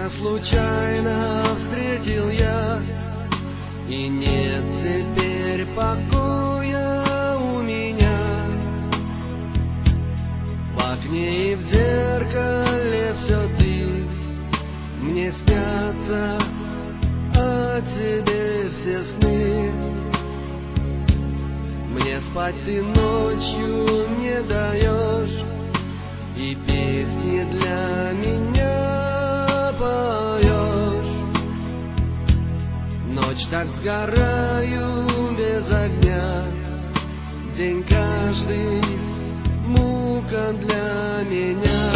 Тебя случайно встретил я, и нет теперь покоя у меня. В окне и в зеркале все ты, мне снятся о тебе все сны. Мне спать ты ночью не даешь, и песни для меня поешь. Ночь так сгораю без огня, день каждый мука для меня.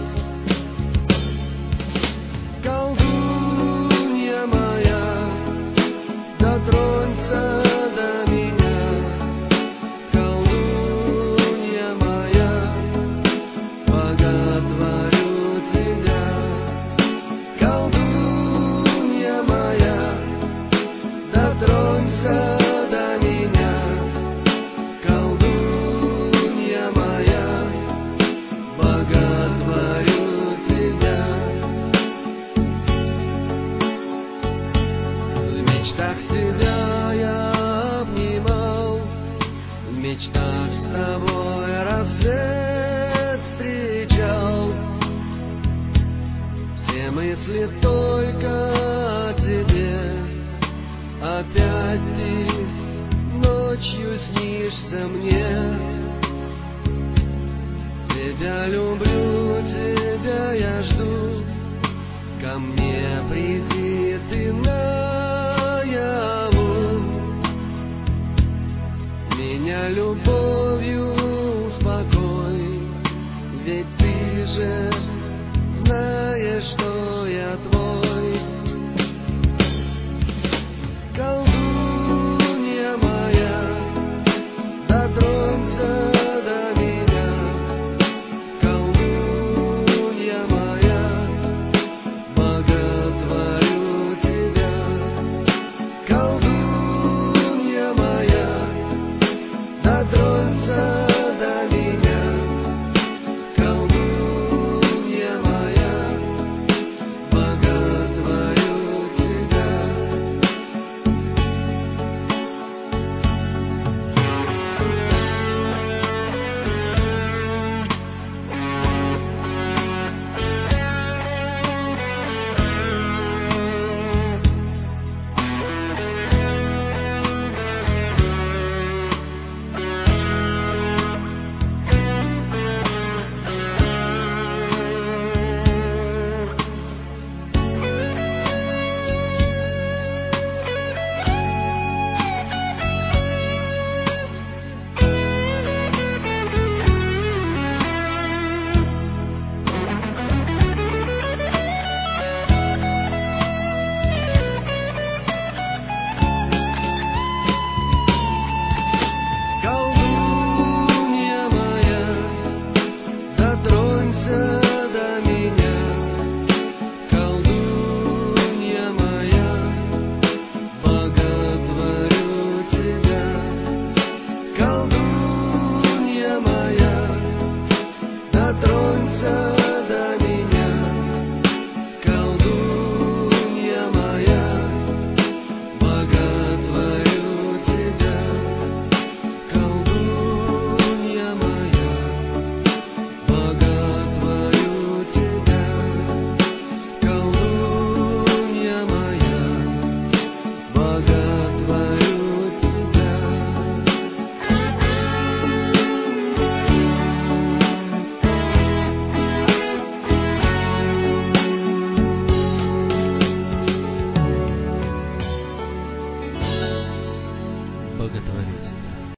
Колдунья моя, дотронься до меня. Колдунья моя, боготворю тебя. Колдунья моя, дотронься до меня. Колдунья моя, боготворю тебя. В мечтах тебя я обнимал, в мечтах с тобой рассвет встречал. Все мысли только о тебе, опять ты ночью снишься мне. Тебя люблю, тебя я жду, ко мне приди ты наяву. Меня любовь